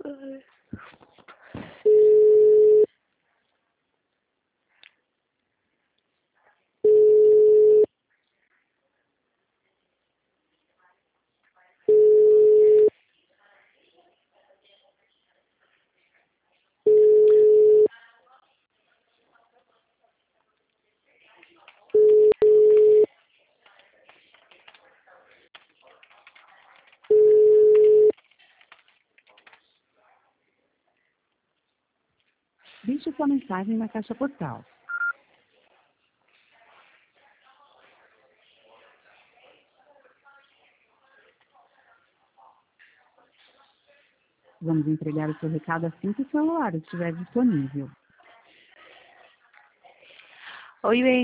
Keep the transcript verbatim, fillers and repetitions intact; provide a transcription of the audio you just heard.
Ai. Deixe sua mensagem na caixa postal. Vamos entregar o seu recado assim que o celular estiver disponível. Oi, bem.